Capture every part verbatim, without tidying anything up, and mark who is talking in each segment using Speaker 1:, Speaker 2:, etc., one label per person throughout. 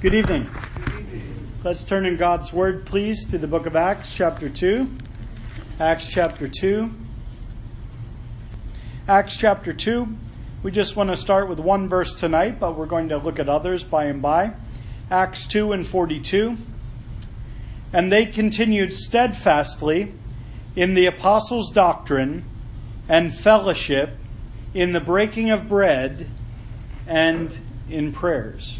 Speaker 1: Good evening. Let's turn in God's Word, please, to the book of Acts, chapter two. Acts chapter two. Acts chapter two. We just want to start with one verse tonight, but we're going to look at others by and by. Acts two and forty-two. And they continued steadfastly in the apostles' doctrine and fellowship, in the breaking of bread and in prayers.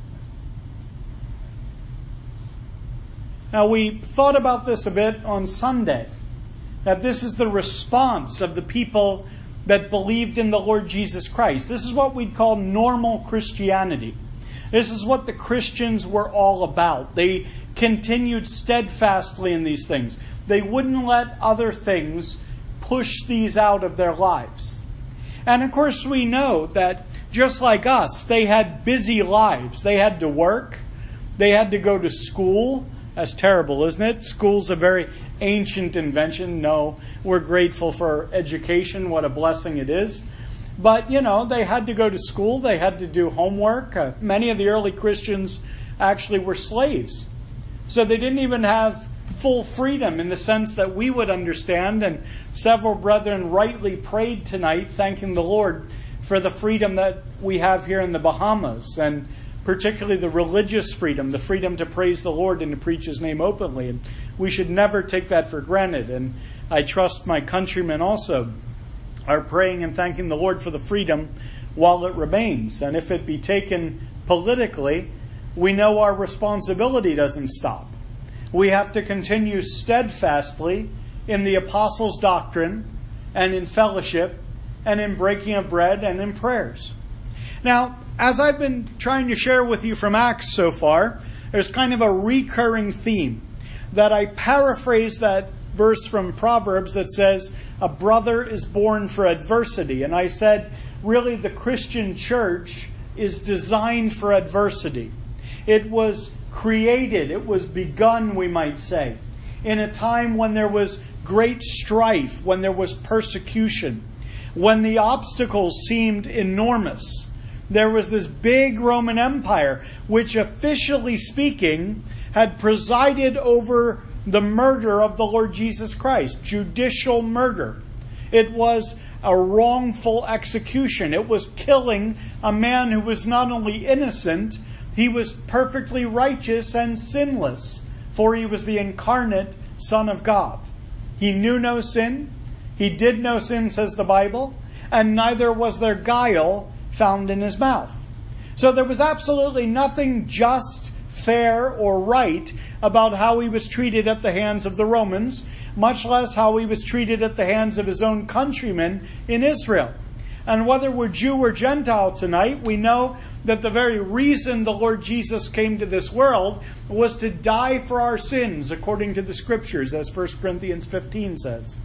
Speaker 1: Now, we thought about this a bit on Sunday, that this is the response of the people that believed in the Lord Jesus Christ. This is what we'd call normal Christianity. This is what the Christians were all about. They continued steadfastly in these things. They wouldn't let other things push these out of their lives. And of course, we know that just like us, they had busy lives. They had to work. They had to go to school. That's terrible, isn't it? School's a very ancient invention. No, we're grateful for education. What a blessing it is. But, you know, they had to go to school. They had to do homework. Uh, many of the early Christians actually were slaves. So they didn't even have full freedom in the sense that we would understand. And several brethren rightly prayed tonight, thanking the Lord for the freedom that we have here in the Bahamas, and particularly the religious freedom, the freedom to praise the Lord and to preach His name openly. And we should never take that for granted. And I trust my countrymen also are praying and thanking the Lord for the freedom while it remains. And if it be taken politically, we know our responsibility doesn't stop. We have to continue steadfastly in the apostles' doctrine and in fellowship and in breaking of bread and in prayers. Now, as I've been trying to share with you from Acts so far, there's kind of a recurring theme that I paraphrase that verse from Proverbs that says, a brother is born for adversity. And I said, really, the Christian church is designed for adversity. It was created, it was begun, we might say, in a time when there was great strife, when there was persecution, when the obstacles seemed enormous. There was this big Roman Empire, which officially speaking had presided over the murder of the Lord Jesus Christ, judicial murder. It was a wrongful execution. It was killing a man who was not only innocent, he was perfectly righteous and sinless, for he was the incarnate Son of God. He knew no sin. He did no sin, says the Bible, and neither was there guile found in his mouth. So there was absolutely nothing just, fair, or right about how he was treated at the hands of the Romans, much less how he was treated at the hands of his own countrymen in Israel. And whether we're Jew or Gentile tonight, we know that the very reason the Lord Jesus came to this world was to die for our sins, according to the Scriptures, as First Corinthians fifteen says.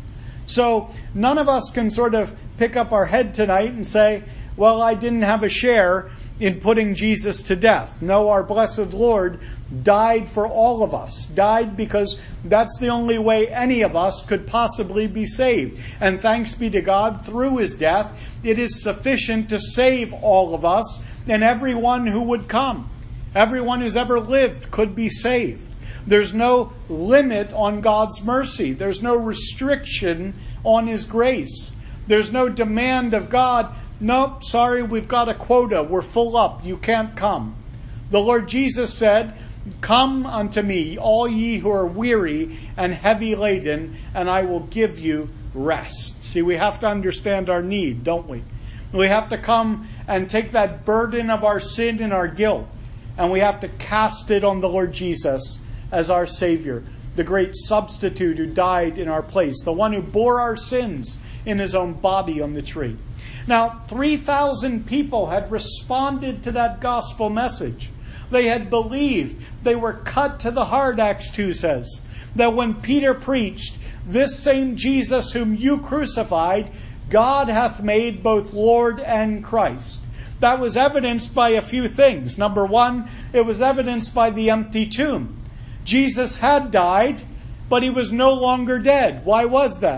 Speaker 1: So none of us can sort of pick up our head tonight and say, well, I didn't have a share in putting Jesus to death. No, our blessed Lord died for all of us. Died because that's the only way any of us could possibly be saved. And thanks be to God, through His death, it is sufficient to save all of us and everyone who would come. Everyone who's ever lived could be saved. There's no limit on God's mercy. There's no restriction on His grace. There's no demand of God, nope, sorry, we've got a quota. We're full up. You can't come. The Lord Jesus said, come unto me, all ye who are weary and heavy laden, and I will give you rest. See, we have to understand our need, don't we? We have to come and take that burden of our sin and our guilt, and we have to cast it on the Lord Jesus as our Savior, the great substitute who died in our place, the one who bore our sins in His own body on the tree. Now, three thousand people had responded to that gospel message. They had believed. They were cut to the heart, Acts two says. That when Peter preached, this same Jesus whom you crucified, God hath made both Lord and Christ. That was evidenced by a few things. Number one, it was evidenced by the empty tomb. Jesus had died, but He was no longer dead. Why was that?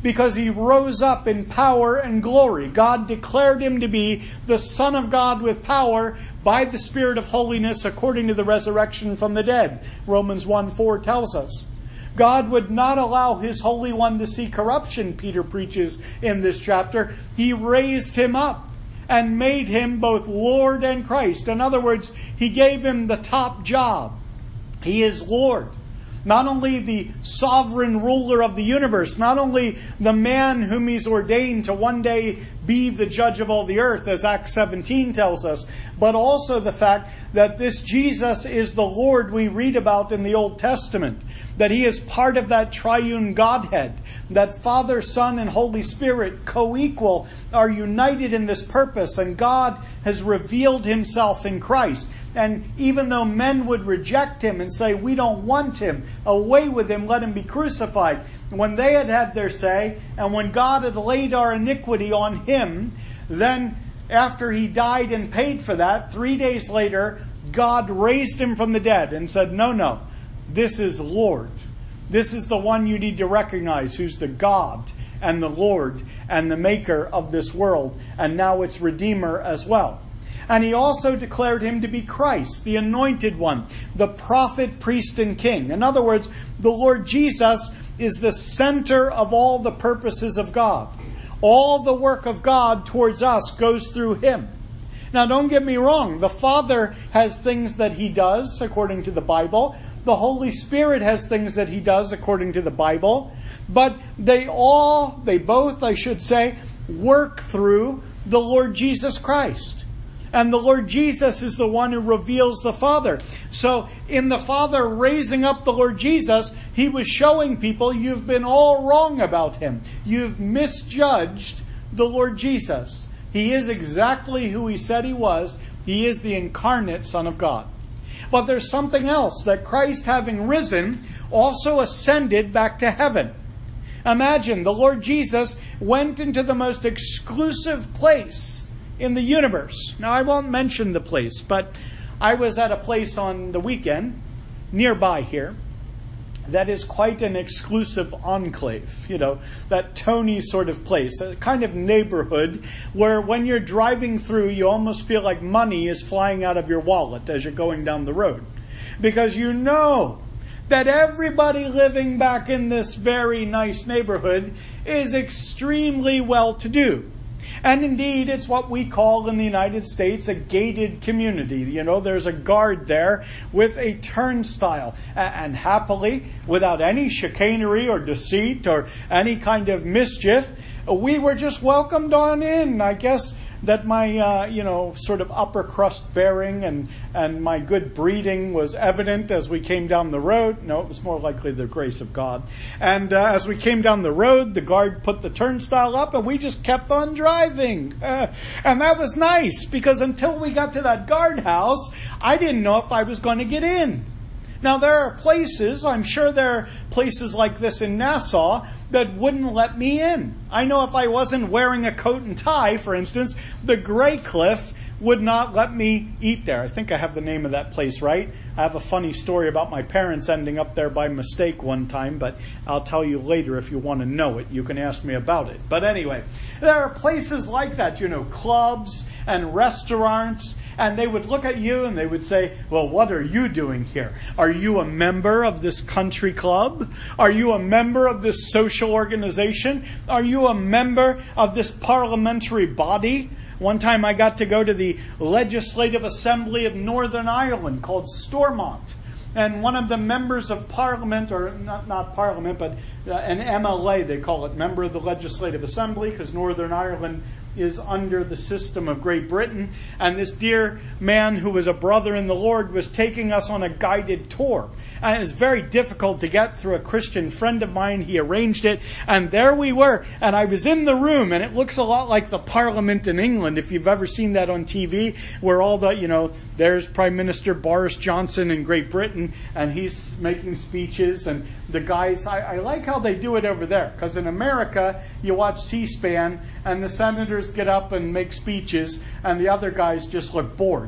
Speaker 1: because he rose up in power and glory. God declared him to be the Son of God with power by the Spirit of holiness according to the resurrection from the dead. Romans one four tells us. God would not allow his Holy One to see corruption, Peter preaches in this chapter. He raised him up and made him both Lord and Christ. In other words, he gave him the top job. He is Lord. Not only the sovereign ruler of the universe, not only the man whom he's ordained to one day be the judge of all the earth, as Acts seventeen tells us, but also the fact that this Jesus is the Lord we read about in the Old Testament, that he is part of that triune Godhead, that Father, Son, and Holy Spirit, co-equal, are united in this purpose, and God has revealed himself in Christ. And even though men would reject him and say, we don't want him, away with him, let him be crucified. When they had had their say, and when God had laid our iniquity on him, then after he died and paid for that, three days later, God raised him from the dead and said, no, no, this is Lord. This is the one you need to recognize, who's the God and the Lord and the maker of this world, and now its Redeemer as well. And he also declared him to be Christ, the anointed one, the prophet, priest, and king. In other words, the Lord Jesus is the center of all the purposes of God. All the work of God towards us goes through him. Now, don't get me wrong. The Father has things that he does according to the Bible. The Holy Spirit has things that he does according to the Bible. But they all, they both, I should say, work through the Lord Jesus Christ. And the Lord Jesus is the one who reveals the Father. So in the Father raising up the Lord Jesus, he was showing people, you've been all wrong about him. You've misjudged the Lord Jesus. He is exactly who he said he was. He is the incarnate Son of God. But there's something else, that Christ, having risen, also ascended back to heaven. Imagine, the Lord Jesus went into the most exclusive place in the universe. Now, I won't mention the place, but I was at a place on the weekend nearby here that is quite an exclusive enclave, you know, that Tony sort of place, a kind of neighborhood where when you're driving through, you almost feel like money is flying out of your wallet as you're going down the road. Because you know that everybody living back in this very nice neighborhood is extremely well-to-do. And indeed, it's what we call in the United States a gated community. You know, there's a guard there with a turnstile. And happily, without any chicanery or deceit or any kind of mischief, we were just welcomed on in. I guess that my, uh, you know, sort of upper crust bearing and, and my good breeding was evident as we came down the road. No, it was more likely the grace of God. And uh, as we came down the road, the guard put the turnstile up and we just kept on driving. Uh, and that was nice, because until we got to that guardhouse, I didn't know if I was going to get in. Now, there are places, I'm sure there are places like this in Nassau, that wouldn't let me in. I know if I wasn't wearing a coat and tie, for instance, the Grey Cliff would not let me eat there. I think I have the name of that place right. I have a funny story about my parents ending up there by mistake one time, but I'll tell you later if you want to know it. You can ask me about it. But anyway, there are places like that, you know, clubs and restaurants, and they would look at you and they would say, well, what are you doing here? Are you a member of this country club? Are you a member of this social organization? Are you a member of this parliamentary body? One time I got to go to the Legislative Assembly of Northern Ireland called Stormont. And one of the members of Parliament, or not, not Parliament, but uh, an M L A, they call it, member of the Legislative Assembly, because Northern Ireland is under the system of Great Britain. And this dear man who was a brother in the Lord was taking us on a guided tour. And it was very difficult to get through. A Christian friend of mine, he arranged it. And there we were. And I was in the room, and it looks a lot like the Parliament in England, if you've ever seen that on T V, where all the, you know, there's Prime Minister Boris Johnson in Great Britain, and he's making speeches. And the guys, I, I like how they do it over there. Because in America, you watch C-SPAN, and the senators get up and make speeches, and the other guys just look bored.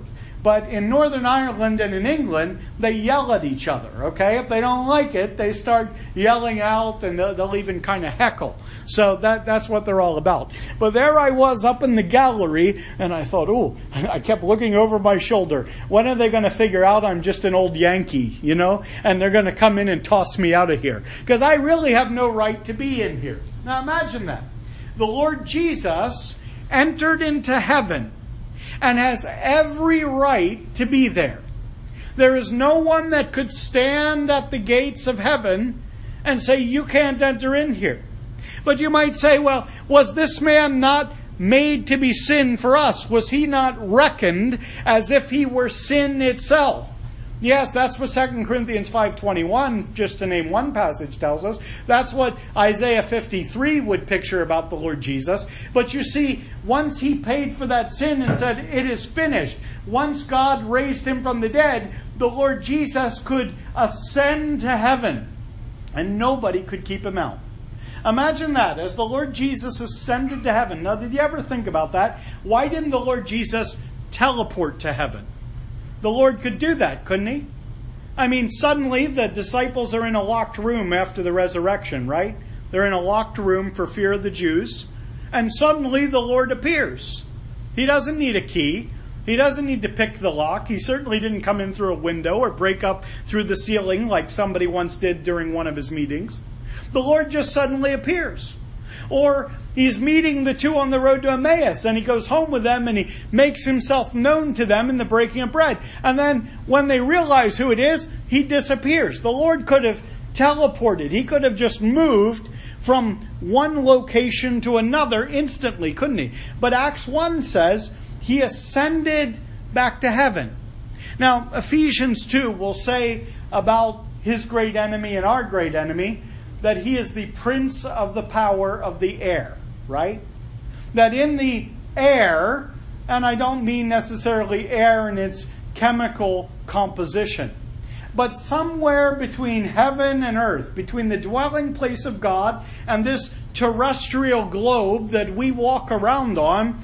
Speaker 1: But in Northern Ireland and in England, they yell at each other, okay? If they don't like it, they start yelling out, and they'll, they'll even kind of heckle. So that that's what they're all about. But there I was up in the gallery, and I thought, ooh, I kept looking over my shoulder. When are they going to figure out I'm just an old Yankee, you know? And they're going to come in and toss me out of here. Because I really have no right to be in here. Now imagine that. The Lord Jesus entered into heaven and has every right to be there. There is no one that could stand at the gates of heaven and say, you can't enter in here. But you might say, well, was this man not made to be sin for us? Was he not reckoned as if he were sin itself? Yes, that's what Second Corinthians five twenty-one, just to name one passage, tells us. That's what Isaiah fifty-three would picture about the Lord Jesus. But you see, once he paid for that sin and said, it is finished, once God raised him from the dead, the Lord Jesus could ascend to heaven, and nobody could keep him out. Imagine that, as the Lord Jesus ascended to heaven. Now, did you ever think about that? Why didn't the Lord Jesus teleport to heaven? The Lord could do that, couldn't he? I mean, suddenly the disciples are in a locked room after the resurrection, right? They're in a locked room for fear of the Jews. And suddenly the Lord appears. He doesn't need a key. He doesn't need to pick the lock. He certainly didn't come in through a window or break up through the ceiling like somebody once did during one of his meetings. The Lord just suddenly appears. Or he's meeting the two on the road to Emmaus, and he goes home with them, and he makes himself known to them in the breaking of bread. And then when they realize who it is, he disappears. The Lord could have teleported. He could have just moved from one location to another instantly, couldn't he? But Acts one says he ascended back to heaven. Now, Ephesians two will say about his great enemy and our great enemy that he is the prince of the power of the air, right? That in the air, and I don't mean necessarily air in its chemical composition, but somewhere between heaven and earth, between the dwelling place of God and this terrestrial globe that we walk around on,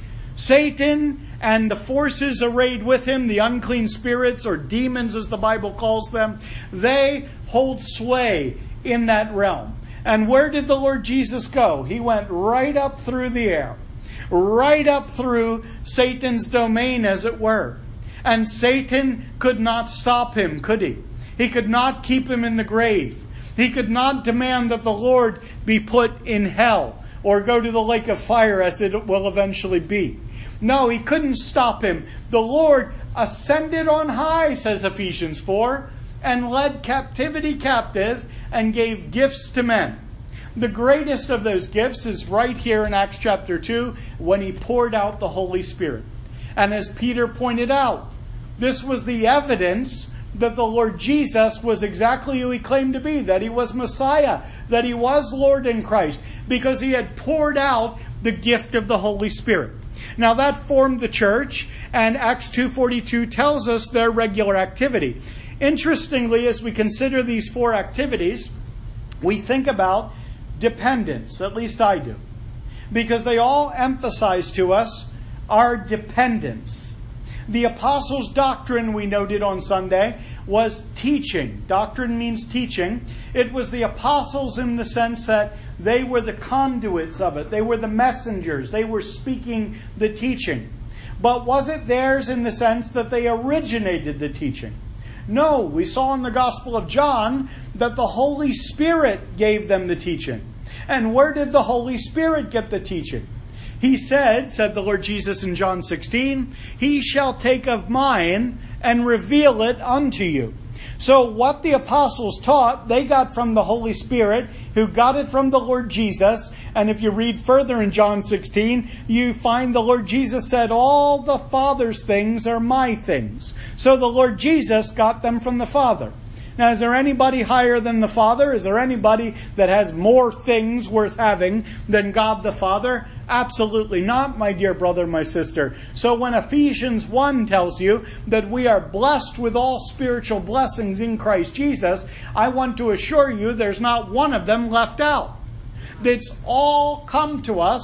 Speaker 1: Satan and the forces arrayed with him, the unclean spirits or demons as the Bible calls them, they hold sway in that realm. And where did the Lord Jesus go? He went right up through the air, right up through Satan's domain, as it were. And Satan could not stop him, could he? He could not keep him in the grave. He could not demand that the Lord be put in hell or go to the lake of fire, as it will eventually be. No, he couldn't stop him. The Lord ascended on high, says Ephesians four, and led captivity captive and gave gifts to men. The greatest of those gifts is right here in Acts chapter two, when he poured out the Holy Spirit. And as Peter pointed out, this was the evidence that the Lord Jesus was exactly who he claimed to be, that he was Messiah, that he was Lord in Christ, because he had poured out the gift of the Holy Spirit. Now that formed the church, and Acts two forty-two tells us their regular activity. Interestingly, as we consider these four activities, we think about dependence, at least I do, because they all emphasize to us our dependence. The apostles' doctrine, we noted on Sunday, was teaching. Doctrine means teaching. It was the apostles in the sense that they were the conduits of it. They were the messengers. They were speaking the teaching. But was it theirs in the sense that they originated the teaching? No, we saw in the Gospel of John that the Holy Spirit gave them the teaching. And where did the Holy Spirit get the teaching? He said, said the Lord Jesus in John sixteen, he shall take of mine and reveal it unto you. So what the apostles taught, they got from the Holy Spirit, who got it from the Lord Jesus. And if you read further in John sixteen, you find the Lord Jesus said, all the Father's things are my things. So the Lord Jesus got them from the Father. Now, is there anybody higher than the Father? Is there anybody that has more things worth having than God the Father? Absolutely not, my dear brother, my sister. So when Ephesians one tells you that we are blessed with all spiritual blessings in Christ Jesus, I want to assure you there's not one of them left out. It's all come to us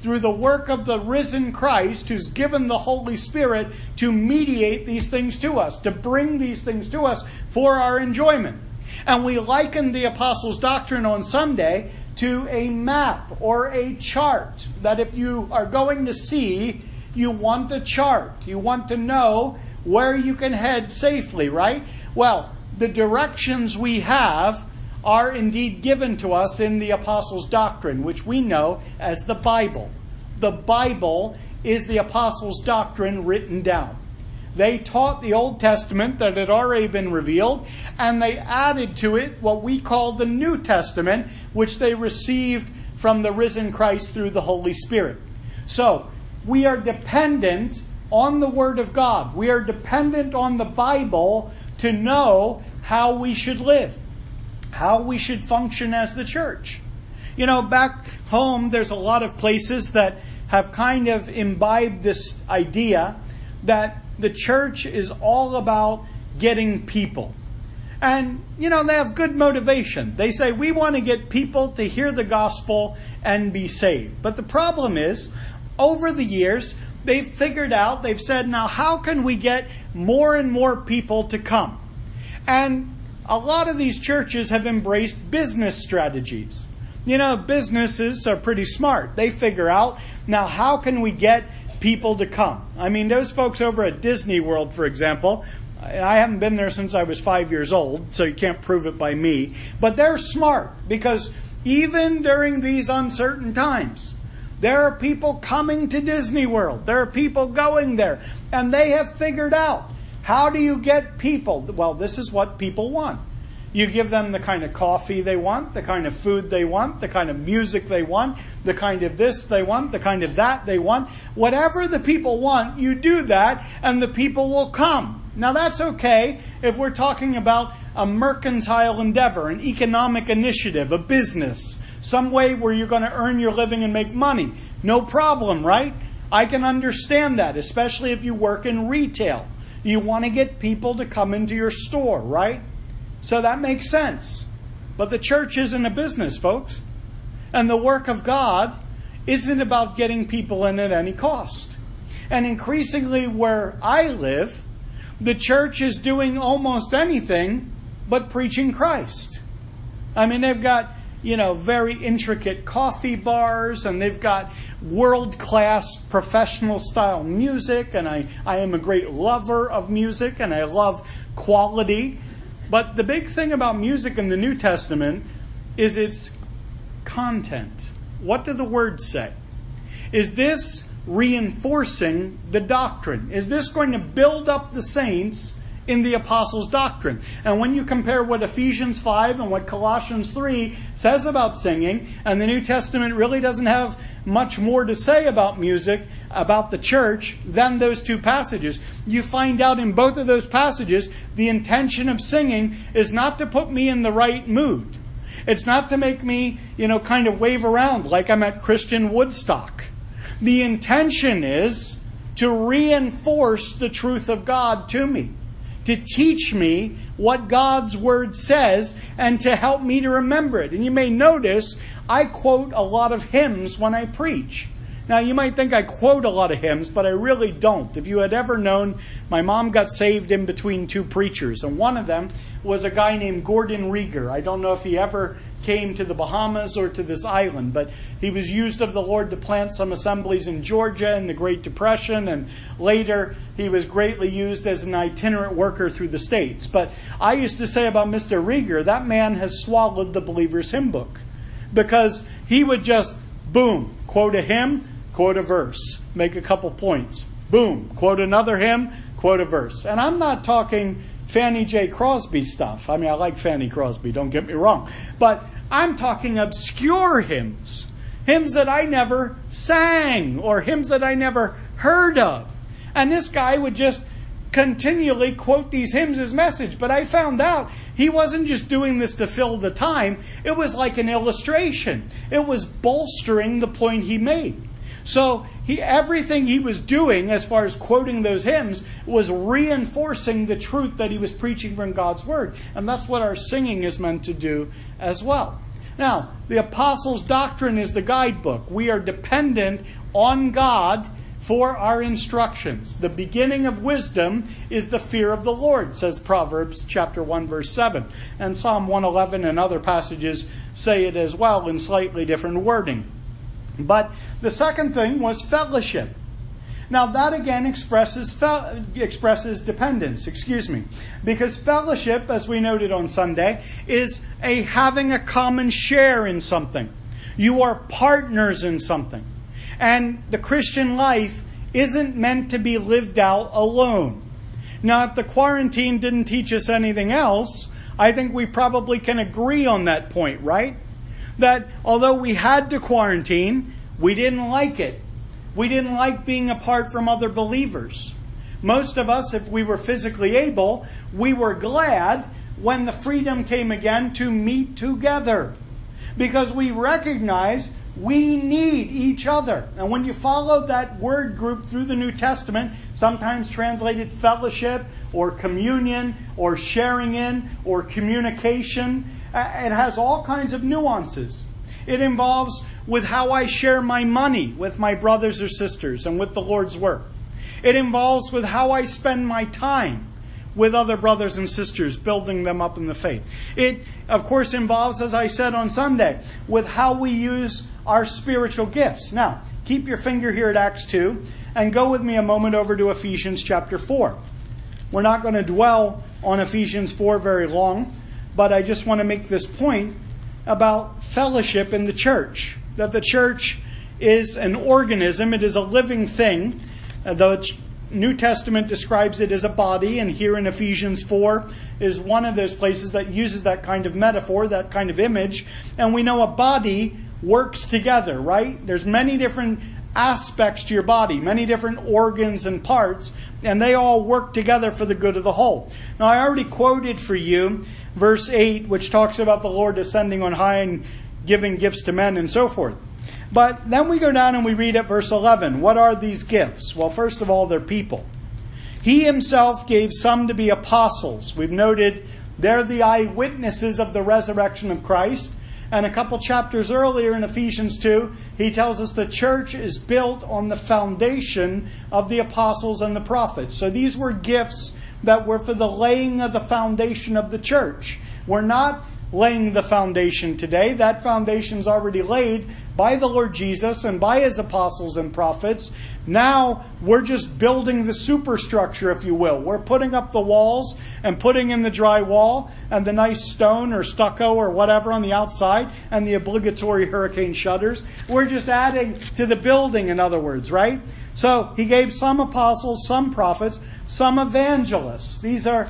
Speaker 1: through the work of the risen Christ, who's given the Holy Spirit to mediate these things to us, to bring these things to us for our enjoyment. And we liken the Apostles' Doctrine on Sunday to a map or a chart, that if you are going to sea, you want a chart. You want to know where you can head safely, right? Well, the directions we have are indeed given to us in the Apostles' Doctrine, which we know as the Bible. The Bible is the Apostles' Doctrine written down. They taught the Old Testament that had already been revealed, and they added to it what we call the New Testament, which they received from the risen Christ through the Holy Spirit. So, we are dependent on the Word of God. We are dependent on the Bible to know how we should live, how we should function as the church. You know, back home, there's a lot of places that have kind of imbibed this idea that the church is all about getting people. And, you know, they have good motivation. They say, we want to get people to hear the gospel and be saved. But the problem is, over the years, they've figured out, they've said, now how can we get more and more people to come? And a lot of these churches have embraced business strategies. You know, businesses are pretty smart. They figure out, now how can we get people to come? I mean, those folks over at Disney World, for example, I haven't been there since I was five years old, so you can't prove it by me. But they're smart, because even during these uncertain times, there are people coming to Disney World. There are people going there. And they have figured out, how do you get people? Well, this is what people want. You give them the kind of coffee they want, the kind of food they want, the kind of music they want, the kind of this they want, the kind of that they want. Whatever the people want, you do that, and the people will come. Now that's okay if we're talking about a mercantile endeavor, an economic initiative, a business, some way where you're going to earn your living and make money. No problem, right? I can understand that, especially if you work in retail. You want to get people to come into your store, right? So that makes sense. But the church isn't a business, folks. And the work of God isn't about getting people in at any cost. And increasingly where I live, the church is doing almost anything but preaching Christ. I mean, they've got, you know, very intricate coffee bars, and they've got world-class professional style music, and I, I am a great lover of music, and I love quality. But the big thing about music in the New Testament is its content. What do the words say? Is this reinforcing the doctrine? Is this going to build up the saints in the Apostles' Doctrine? And when you compare what Ephesians five and what Colossians three says about singing, and the New Testament really doesn't have much more to say about music, about the church, than those two passages, you find out in both of those passages, the intention of singing is not to put me in the right mood. It's not to make me, you know, kind of wave around like I'm at Christian Woodstock. The intention is to reinforce the truth of God to me, to teach me what God's Word says, and to help me to remember it. And you may notice I quote a lot of hymns when I preach. Now, you might think I quote a lot of hymns, but I really don't. If you had ever known, my mom got saved in between two preachers, and one of them was a guy named Gordon Rieger. I don't know if he ever came to the Bahamas or to this island, but he was used of the Lord to plant some assemblies in Georgia in the Great Depression, and later he was greatly used as an itinerant worker through the States. But I used to say about Mister Rieger, that man has swallowed the Believer's Hymn Book, because he would just, boom, quote a hymn, quote a verse, make a couple points. Boom, quote another hymn, quote a verse. And I'm not talking Fanny J. Crosby stuff. I mean, I like Fanny Crosby, don't get me wrong. But I'm talking obscure hymns. Hymns that I never sang, or hymns that I never heard of. And this guy would just continually quote these hymns as message. But I found out he wasn't just doing this to fill the time. It was like an illustration. It was bolstering the point he made. So he, everything he was doing as far as quoting those hymns was reinforcing the truth that he was preaching from God's Word. And that's what our singing is meant to do as well. Now, the apostles' doctrine is the guidebook. We are dependent on God for our instructions. The beginning of wisdom is the fear of the Lord, says Proverbs chapter one, verse seven. And Psalm one eleven and other passages say it as well in slightly different wording. But the second thing was fellowship. Now that again expresses fe- expresses dependence, excuse me. Because fellowship, as we noted on Sunday, is a having a common share in something. You are partners in something. And the Christian life isn't meant to be lived out alone. Now, if the quarantine didn't teach us anything else, I think we probably can agree on that point, right? That although we had to quarantine, we didn't like it. We didn't like being apart from other believers. Most of us, if we were physically able, we were glad when the freedom came again to meet together. Because we recognize we need each other. And when you follow that word group through the New Testament, sometimes translated fellowship or communion or sharing in or communication, it has all kinds of nuances. It involves with how I share my money with my brothers or sisters and with the Lord's work. It involves with how I spend my time with other brothers and sisters, building them up in the faith. It, of course, involves, as I said on Sunday, with how we use our spiritual gifts. Now, keep your finger here at Acts two and go with me a moment over to Ephesians chapter four. We're not going to dwell on Ephesians four very long, but I just want to make this point about fellowship in the church. That the church is an organism, it is a living thing, though the New Testament describes it as a body, and here in Ephesians four is one of those places that uses that kind of metaphor, that kind of image. And we know a body works together, right? There's many different aspects to your body, many different organs and parts, and they all work together for the good of the whole. Now, I already quoted for you verse eight, which talks about the Lord descending on high and giving gifts to men and so forth. But then we go down and we read at verse eleven. What are these gifts? Well, first of all, they're people. He himself gave some to be apostles. We've noted they're the eyewitnesses of the resurrection of Christ. And a couple chapters earlier in Ephesians two, he tells us the church is built on the foundation of the apostles and the prophets. So these were gifts that were for the laying of the foundation of the church. We're not laying the foundation today. That foundation's already laid by the Lord Jesus and by his apostles and prophets. Now we're just building the superstructure, if you will. We're putting up the walls and putting in the drywall and the nice stone or stucco or whatever on the outside and the obligatory hurricane shutters. We're just adding to the building, in other words, right? So he gave some apostles, some prophets, some evangelists. These are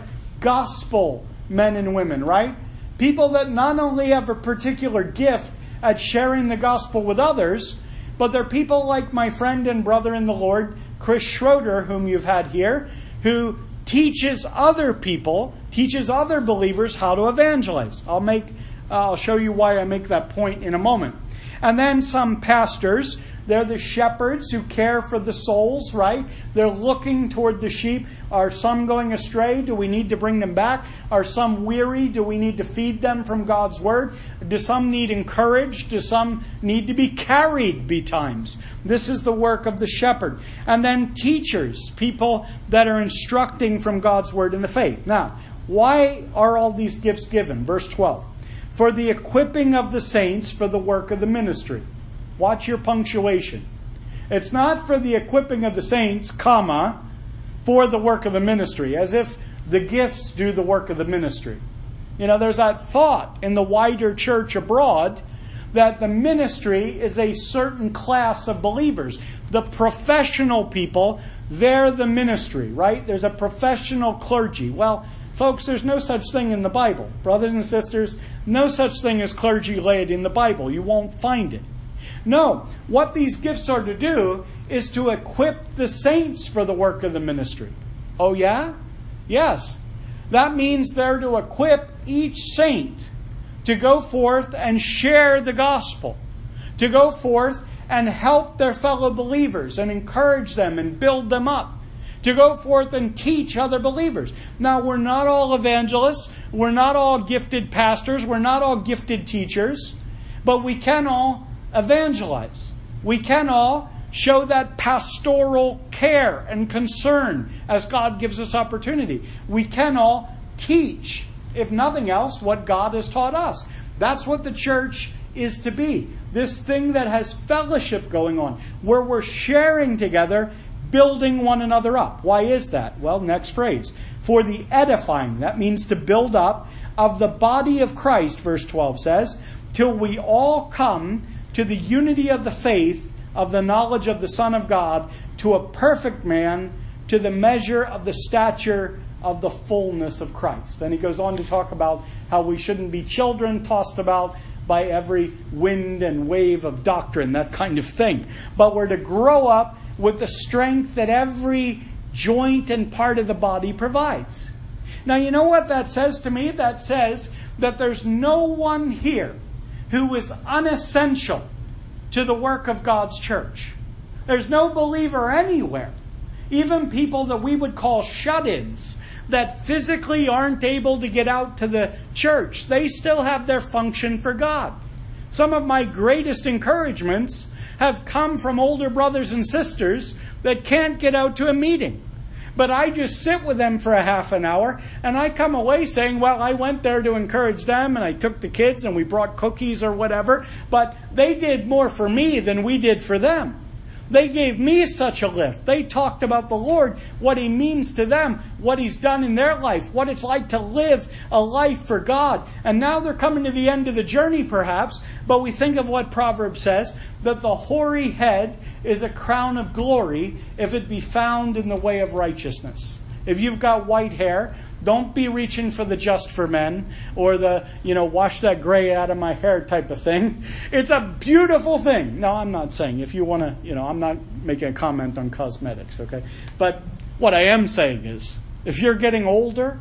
Speaker 1: gospel men and women, right? People that not only have a particular gift at sharing the gospel with others, but they're people like my friend and brother in the Lord, Chris Schroeder, whom you've had here, who teaches other people, teaches other believers how to evangelize. I'll make, uh, I'll show you why I make that point in a moment. And then some pastors. They're the shepherds who care for the souls, right? They're looking toward the sheep. Are some going astray? Do we need to bring them back? Are some weary? Do we need to feed them from God's word? Do some need encouraged? Do some need to be carried betimes? This is the work of the shepherd. And then teachers, people that are instructing from God's word in the faith. Now, why are all these gifts given? Verse twelve. For the equipping of the saints for the work of the ministry. Watch your punctuation. It's not for the equipping of the saints, comma, for the work of the ministry, as if the gifts do the work of the ministry. You know, there's that thought in the wider church abroad that the ministry is a certain class of believers. The professional people, they're the ministry, right? There's a professional clergy. Well, folks, there's no such thing in the Bible. Brothers and sisters, no such thing as clergy laity in the Bible. You won't find it. No, what these gifts are to do is to equip the saints for the work of the ministry. Oh yeah? Yes. That means they're to equip each saint to go forth and share the gospel, to go forth and help their fellow believers and encourage them and build them up, to go forth and teach other believers. Now, we're not all evangelists. We're not all gifted pastors. We're not all gifted teachers. But we can all evangelize. We can all show that pastoral care and concern as God gives us opportunity. We can all teach, if nothing else, what God has taught us. That's what the church is to be. This thing that has fellowship going on, where we're sharing together, building one another up. Why is that? Well, next phrase. For the edifying, that means to build up, of the body of Christ, verse twelve says, till we all come to the unity of the faith, of the knowledge of the Son of God, to a perfect man, to the measure of the stature of the fullness of Christ. Then he goes on to talk about how we shouldn't be children tossed about by every wind and wave of doctrine, that kind of thing. But we're to grow up with the strength that every joint and part of the body provides. Now, you know what that says to me? That says that there's no one here who is unessential to the work of God's church. There's no believer anywhere, even people that we would call shut-ins, that physically aren't able to get out to the church. They still have their function for God. Some of my greatest encouragements have come from older brothers and sisters that can't get out to a meeting. But I just sit with them for a half an hour, and I come away saying, well, I went there to encourage them, and I took the kids, and we brought cookies or whatever, but they did more for me than we did for them. They gave me such a lift. They talked about the Lord, what He means to them, what He's done in their life, what it's like to live a life for God. And now they're coming to the end of the journey, perhaps, but we think of what Proverbs says, that the hoary head is a crown of glory if it be found in the way of righteousness. If you've got white hair, don't be reaching for the just for men or the, you know, wash that gray out of my hair type of thing. It's a beautiful thing. No, I'm not saying if you want to, you know, I'm not making a comment on cosmetics, okay? But what I am saying is, if you're getting older,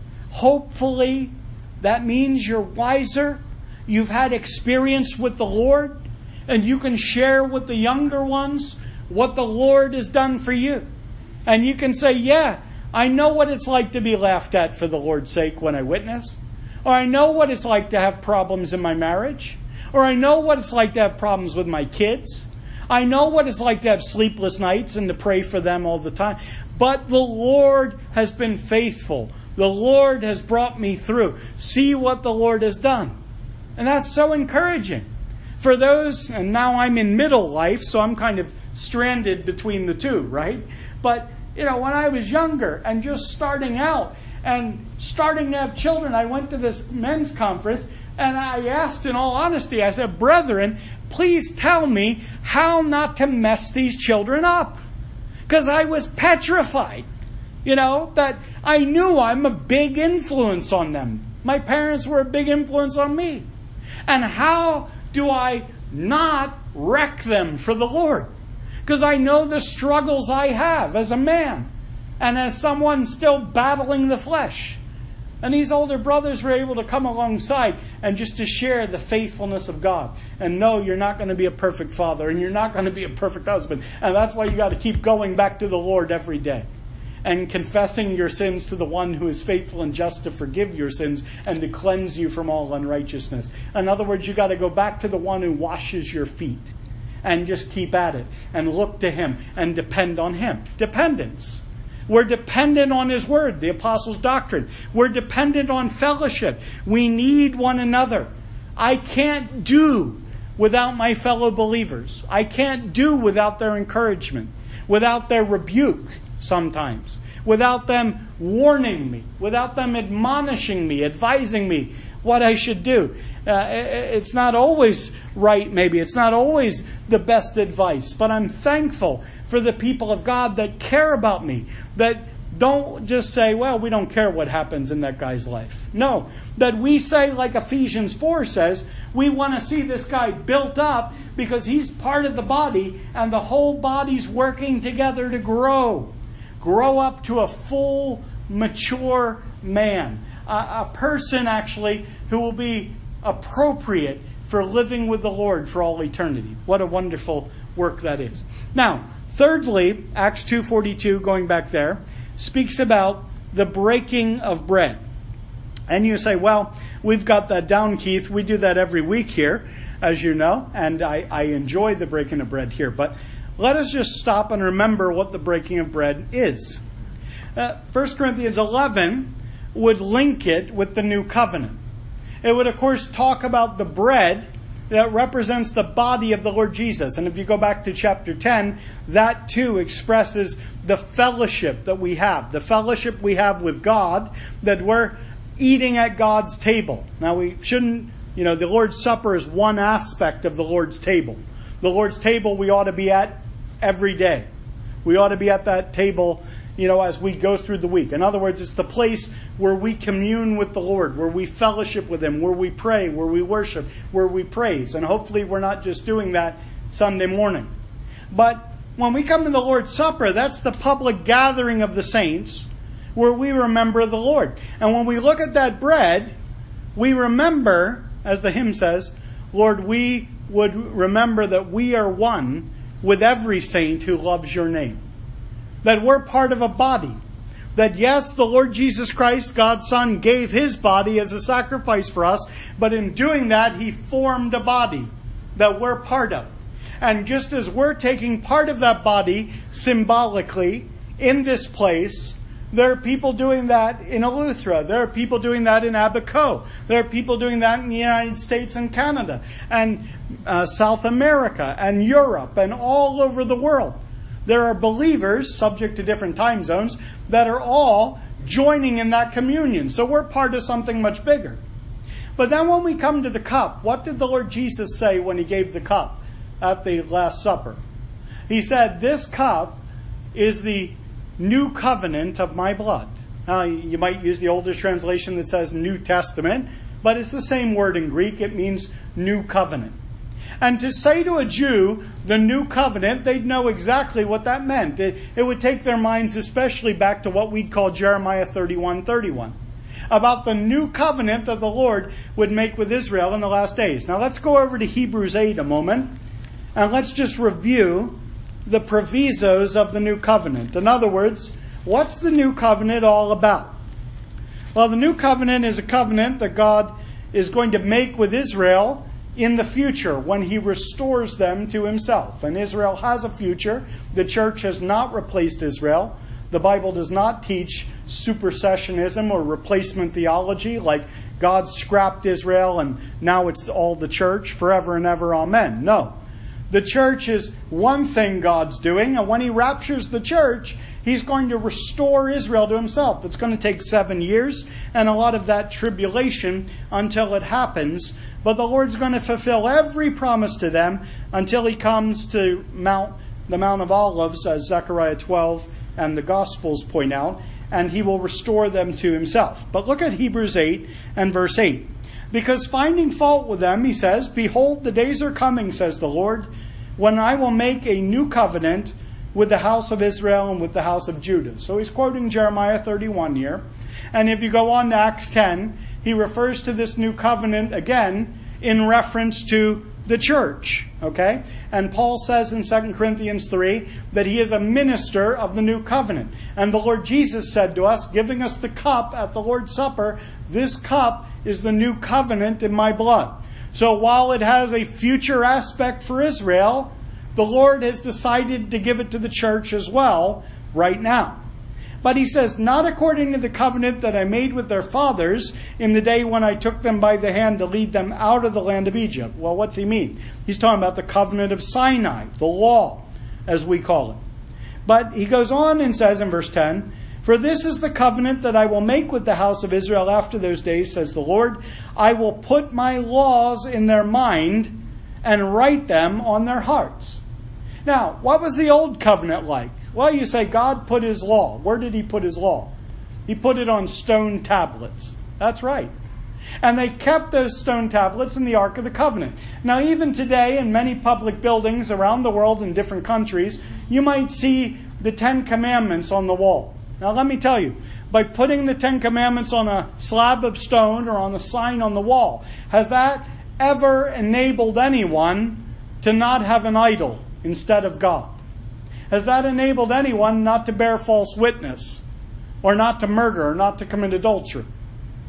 Speaker 1: hopefully that means you're wiser, you've had experience with the Lord, and you can share with the younger ones what the Lord has done for you. And you can say, yeah, I know what it's like to be laughed at for the Lord's sake when I witness. Or I know what it's like to have problems in my marriage. Or I know what it's like to have problems with my kids. I know what it's like to have sleepless nights and to pray for them all the time. But the Lord has been faithful. The Lord has brought me through. See what the Lord has done. And that's so encouraging. For those, and now I'm in middle life, so I'm kind of stranded between the two, right? But you know, when I was younger and just starting out and starting to have children, I went to this men's conference and I asked in all honesty, I said, brethren, please tell me how not to mess these children up. Because I was petrified, you know, that I knew I'm a big influence on them. My parents were a big influence on me. And how do I not wreck them for the Lord? Because I know the struggles I have as a man and as someone still battling the flesh. And these older brothers were able to come alongside and just to share the faithfulness of God. And no, you're not going to be a perfect father and you're not going to be a perfect husband. And that's why you got to keep going back to the Lord every day and confessing your sins to the one who is faithful and just to forgive your sins and to cleanse you from all unrighteousness. In other words, you got to go back to the one who washes your feet. And just keep at it and look to Him and depend on Him. Dependence. We're dependent on His Word, the Apostles' doctrine. We're dependent on fellowship. We need one another. I can't do without my fellow believers. I can't do without their encouragement, without their rebuke sometimes, without them warning me, without them admonishing me, advising me what I should do. Uh, it's not always right, maybe. It's not always the best advice. But I'm thankful for the people of God that care about me, that don't just say, well, we don't care what happens in that guy's life. No, that we say, like Ephesians four says, we want to see this guy built up because he's part of the body and the whole body's working together to grow. Grow up to a full, mature man. A, a person, actually, who will be appropriate for living with the Lord for all eternity. What a wonderful work that is. Now, thirdly, Acts two forty-two, going back there, speaks about the breaking of bread. And you say, well, we've got that down, Keith. We do that every week here, as you know, and I, I enjoy the breaking of bread here. But let us just stop and remember what the breaking of bread is. Uh, First Corinthians eleven would link it with the new covenant. It would, of course, talk about the bread that represents the body of the Lord Jesus. And if you go back to chapter ten, that too expresses the fellowship that we have, the fellowship we have with God, that we're eating at God's table. Now, we shouldn't, you know, the Lord's Supper is one aspect of the Lord's table. The Lord's table we ought to be at every day. We ought to be at that table, you know, as we go through the week. In other words, it's the place where we commune with the Lord, where we fellowship with Him, where we pray, where we worship, where we praise. And hopefully we're not just doing that Sunday morning. But when we come to the Lord's Supper, that's the public gathering of the saints where we remember the Lord. And when we look at that bread, we remember, as the hymn says, Lord, we would remember that we are one with every saint who loves your name. That we're part of a body. That yes, the Lord Jesus Christ, God's Son, gave His body as a sacrifice for us, but in doing that, He formed a body that we're part of. And just as we're taking part of that body symbolically in this place, there are people doing that in Eleuthera. There are people doing that in Abaco. There are people doing that in the United States and Canada and uh, South America and Europe and all over the world. There are believers, subject to different time zones, that are all joining in that communion. So we're part of something much bigger. But then when we come to the cup, what did the Lord Jesus say when He gave the cup at the Last Supper? He said, this cup is the new covenant of my blood. Now, you might use the older translation that says New Testament, but it's the same word in Greek. It means new covenant. And to say to a Jew, the new covenant, they'd know exactly what that meant. It, it would take their minds especially back to what we'd call Jeremiah thirty-one thirty-one. About the new covenant that the Lord would make with Israel in the last days. Now let's go over to Hebrews eight a moment, and let's just review the provisos of the new covenant. In other words, what's the new covenant all about? Well, the new covenant is a covenant that God is going to make with Israel in the future when He restores them to Himself. And Israel has a future. The church has not replaced Israel. The Bible does not teach supersessionism or replacement theology, like God scrapped Israel and now it's all the church forever and ever. Amen. No. The church is one thing God's doing, and when He raptures the church, He's going to restore Israel to Himself. It's going to take seven years and a lot of that tribulation until it happens. But the Lord's going to fulfill every promise to them until He comes to Mount, the Mount of Olives, as Zechariah twelve and the Gospels point out, and He will restore them to Himself. But look at Hebrews eight and verse eight. Because finding fault with them, He says, behold, the days are coming, says the Lord, when I will make a new covenant with the house of Israel and with the house of Judah. So He's quoting Jeremiah thirty-one here. And if you go on to Acts ten, He refers to this new covenant again in reference to the church. Okay? And Paul says in Second Corinthians three that he is a minister of the new covenant. And the Lord Jesus said to us, giving us the cup at the Lord's Supper, this cup is the new covenant in my blood. So while it has a future aspect for Israel, the Lord has decided to give it to the church as well right now. But He says, not according to the covenant that I made with their fathers in the day when I took them by the hand to lead them out of the land of Egypt. Well, what's He mean? He's talking about the covenant of Sinai, the law, as we call it. But He goes on and says in verse ten, for this is the covenant that I will make with the house of Israel after those days, says the Lord. I will put my laws in their mind and write them on their hearts. Now, what was the old covenant like? Well, you say God put His law. Where did He put His law? He put it on stone tablets. That's right. And they kept those stone tablets in the Ark of the Covenant. Now, even today, in many public buildings around the world in different countries, you might see the Ten Commandments on the wall. Now, let me tell you, by putting the Ten Commandments on a slab of stone or on a sign on the wall, has that ever enabled anyone to not have an idol instead of God? Has that enabled anyone not to bear false witness, or not to murder, or not to commit adultery?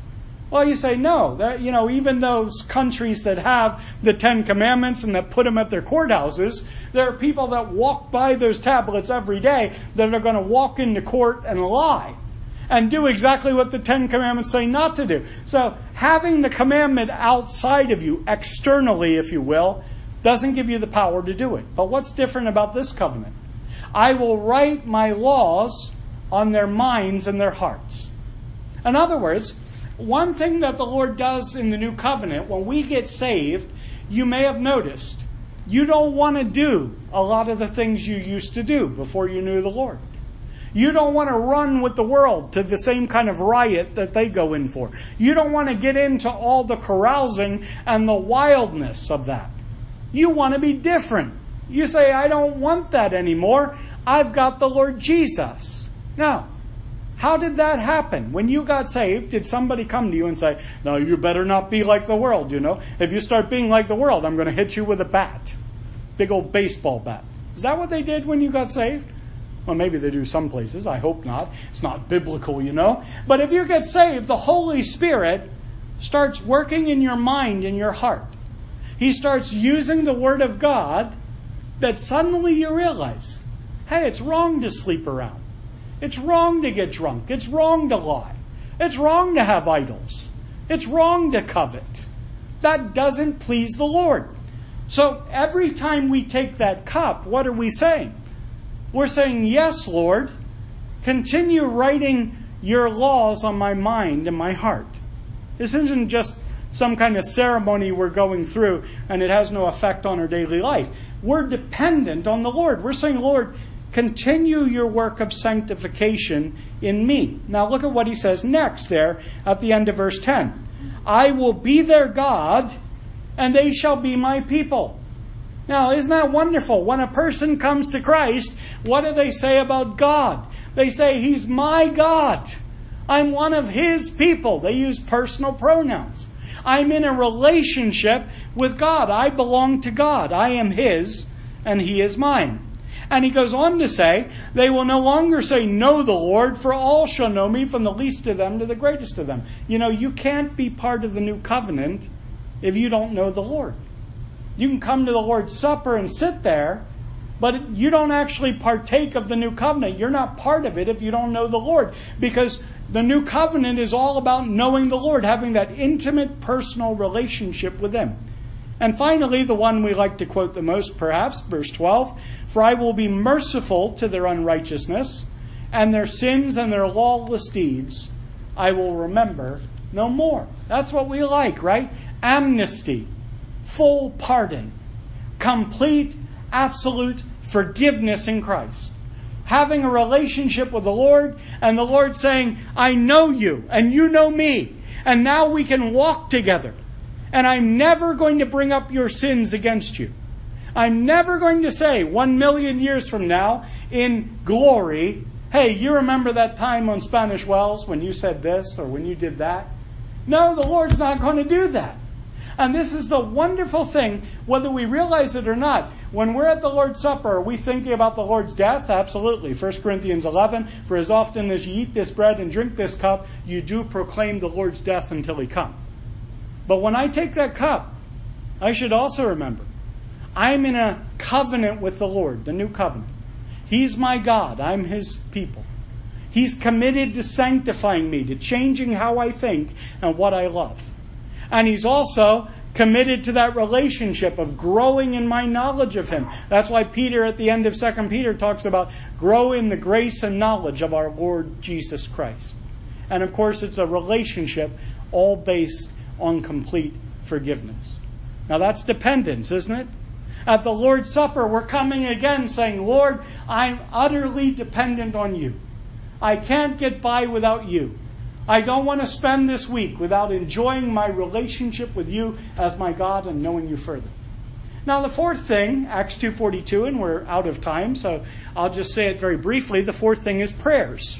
Speaker 1: Well, you say no. That, you know, even those countries that have the Ten Commandments and that put them at their courthouses, there are people that walk by those tablets every day that are going to walk into court and lie and do exactly what the Ten Commandments say not to do. So having the commandment outside of you, externally, if you will, doesn't give you the power to do it. But what's different about this covenant? I will write my laws on their minds and their hearts. In other words, one thing that the Lord does in the new covenant, when we get saved, you may have noticed, you don't want to do a lot of the things you used to do before you knew the Lord. You don't want to run with the world to the same kind of riot that they go in for. You don't want to get into all the carousing and the wildness of that. You want to be different. You say, I don't want that anymore. I've got the Lord Jesus. Now, how did that happen? When you got saved, did somebody come to you and say, no, you better not be like the world, you know? If you start being like the world, I'm going to hit you with a bat. Big old baseball bat. Is that what they did when you got saved? Well, maybe they do some places. I hope not. It's not biblical, you know? But if you get saved, the Holy Spirit starts working in your mind and your heart. He starts using the Word of God that suddenly you realize, hey, it's wrong to sleep around. It's wrong to get drunk. It's wrong to lie. It's wrong to have idols. It's wrong to covet. That doesn't please the Lord. So every time we take that cup, what are we saying? We're saying, yes, Lord, continue writing your laws on my mind and my heart. This isn't just some kind of ceremony we're going through and it has no effect on our daily life. We're dependent on the Lord. We're saying, Lord, continue your work of sanctification in me. Now look at what he says next there at the end of verse ten. I will be their God, and they shall be my people. Now, isn't that wonderful? When a person comes to Christ, what do they say about God? They say, He's my God. I'm one of His people. They use personal pronouns. I'm in a relationship with God. I belong to God. I am His, and He is mine. And he goes on to say, they will no longer say, know the Lord, for all shall know me, from the least of them to the greatest of them. You know, you can't be part of the new covenant if you don't know the Lord. You can come to the Lord's Supper and sit there, but you don't actually partake of the new covenant. You're not part of it if you don't know the Lord. Because the new covenant is all about knowing the Lord, having that intimate, personal relationship with Him. And finally, the one we like to quote the most, perhaps, verse twelve, for I will be merciful to their unrighteousness, and their sins and their lawless deeds I will remember no more. That's what we like, right? Amnesty, full pardon, complete, absolute forgiveness in Christ. Having a relationship with the Lord, and the Lord saying, I know you, and you know me, and now we can walk together. And I'm never going to bring up your sins against you. I'm never going to say one million years from now in glory, hey, you remember that time on Spanish Wells when you said this or when you did that? No, the Lord's not going to do that. And this is the wonderful thing, whether we realize it or not. When we're at the Lord's Supper, are we thinking about the Lord's death? Absolutely. First Corinthians eleven, for as often as you eat this bread and drink this cup, you do proclaim the Lord's death until He come. But when I take that cup, I should also remember, I'm in a covenant with the Lord, the new covenant. He's my God. I'm His people. He's committed to sanctifying me, to changing how I think and what I love. And He's also committed to that relationship of growing in my knowledge of Him. That's why Peter at the end of Second Peter talks about grow in the grace and knowledge of our Lord Jesus Christ. And of course, it's a relationship all based on complete forgiveness. Now that's dependence, isn't it? At the Lord's Supper, we're coming again saying, Lord, I'm utterly dependent on you. I can't get by without you. I don't want to spend this week without enjoying my relationship with you as my God and knowing you further. Now the fourth thing, Acts two forty-two, and we're out of time, so I'll just say it very briefly. The fourth thing is prayers.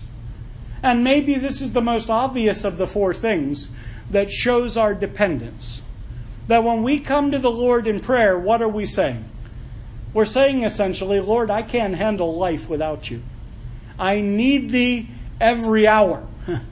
Speaker 1: And maybe this is the most obvious of the four things that shows our dependence. That when we come to the Lord in prayer, what are we saying? We're saying essentially, Lord, I can't handle life without you. I need Thee every hour.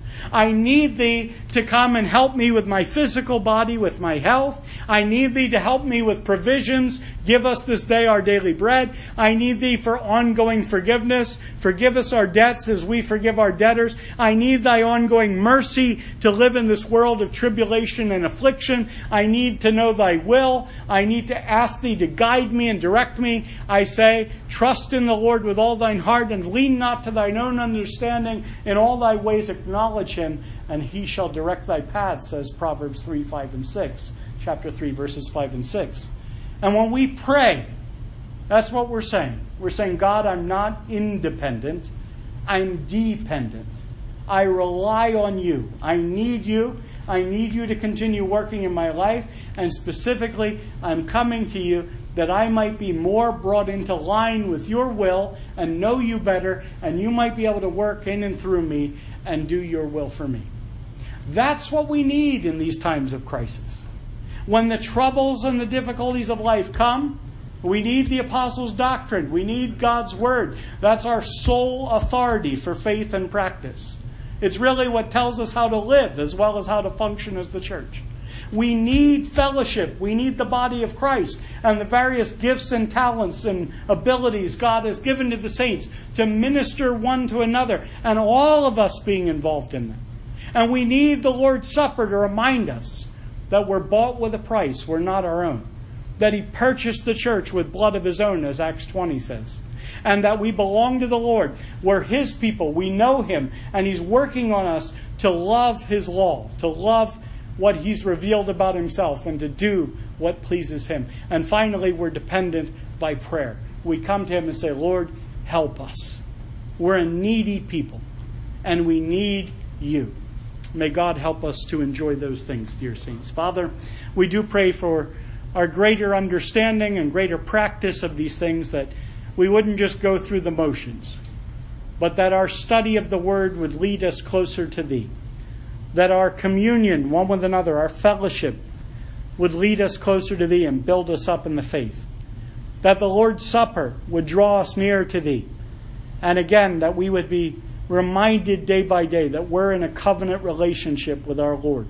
Speaker 1: I need Thee to come and help me with my physical body, with my health. I need Thee to help me with provisions. Give us this day our daily bread. I need Thee for ongoing forgiveness. Forgive us our debts as we forgive our debtors. I need Thy ongoing mercy to live in this world of tribulation and affliction. I need to know Thy will. I need to ask Thee to guide me and direct me. I say, trust in the Lord with all thine heart and lean not to thine own understanding. In all thy ways acknowledge Him, and He shall direct thy paths, says Proverbs three, five, and six. Chapter three, verses five and six. And when we pray, that's what we're saying. We're saying, God, I'm not independent. I'm dependent. I rely on You. I need You. I need You to continue working in my life. And specifically, I'm coming to You that I might be more brought into line with Your will and know You better, and You might be able to work in and through me and do Your will for me. That's what we need in these times of crisis. When the troubles and the difficulties of life come, we need the apostles' doctrine. We need God's Word. That's our sole authority for faith and practice. It's really what tells us how to live as well as how to function as the church. We need fellowship. We need the body of Christ and the various gifts and talents and abilities God has given to the saints to minister one to another, and all of us being involved in them. And we need the Lord's Supper to remind us that we're bought with a price. We're not our own. That He purchased the church with blood of His own, as Acts twenty says. And that we belong to the Lord. We're His people. We know Him. And He's working on us to love His law, to love what He's revealed about Himself, and to do what pleases Him. And finally, we're dependent by prayer. We come to Him and say, Lord, help us. We're a needy people, and we need You. May God help us to enjoy those things, dear saints. Father, we do pray for our greater understanding and greater practice of these things, that we wouldn't just go through the motions, but that our study of the Word would lead us closer to Thee. That our communion one with another, our fellowship, would lead us closer to Thee and build us up in the faith. That the Lord's Supper would draw us near to Thee. And again, that we would be reminded day by day that we're in a covenant relationship with our Lord.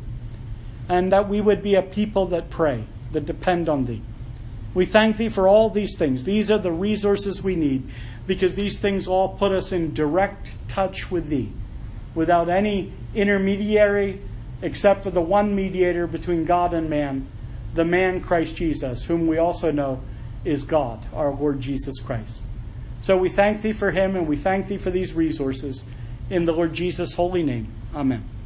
Speaker 1: And that we would be a people that pray, that depend on Thee. We thank Thee for all these things. These are the resources we need, because these things all put us in direct touch with Thee, without any intermediary except for the one mediator between God and man, the man Christ Jesus, whom we also know is God, our Lord Jesus Christ. So we thank Thee for Him, and we thank Thee for these resources. In the Lord Jesus' holy name. Amen.